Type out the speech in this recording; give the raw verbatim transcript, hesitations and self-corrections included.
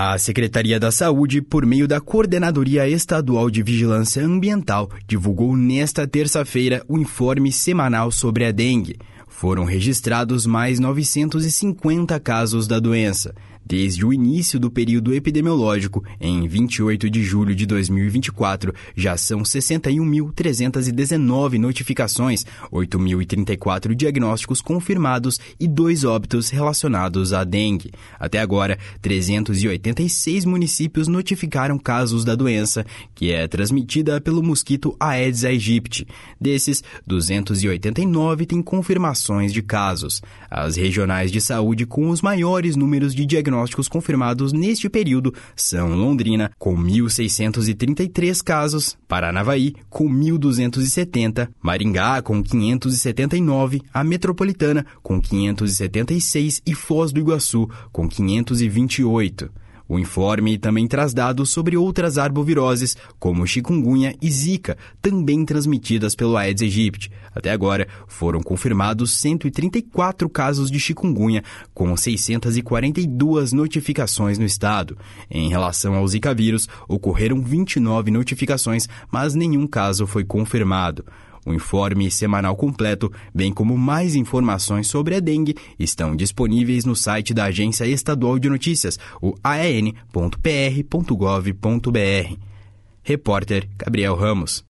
A Secretaria da Saúde, por meio da Coordenadoria Estadual de Vigilância Ambiental, divulgou nesta terça-feira o informe semanal sobre a dengue. Foram registrados mais novecentos e cinquenta casos da doença. Desde o início do período epidemiológico, em vinte e oito de julho de dois mil e vinte e quatro, já são sessenta e um mil trezentas e dezenove notificações, oito mil e trinta e quatro diagnósticos confirmados e dois óbitos relacionados à dengue. Até agora, trezentos e oitenta e seis municípios notificaram casos da doença, que é transmitida pelo mosquito Aedes aegypti. Desses, duzentos e oitenta e nove têm confirmações de casos. As regionais de saúde com os maiores números de diagnósticos diagnósticos confirmados neste período são Londrina, com mil seiscentos e trinta e três casos, Paranavaí, com mil duzentos e setenta, Maringá, com quinhentos e setenta e nove, a Metropolitana, com quinhentos e setenta e seis e Foz do Iguaçu, com quinhentos e vinte e oito. O informe também traz dados sobre outras arboviroses, como chikungunya e zika, também transmitidas pelo Aedes aegypti. Até agora, foram confirmados cento e trinta e quatro casos de chikungunya, com seiscentas e quarenta e duas notificações no estado. Em relação ao zika vírus, ocorreram vinte e nove notificações, mas nenhum caso foi confirmado. O informe semanal completo, bem como mais informações sobre a dengue, estão disponíveis no site da Agência Estadual de Notícias, o a e n ponto p r ponto gov ponto b r. Repórter Gabriel Ramos.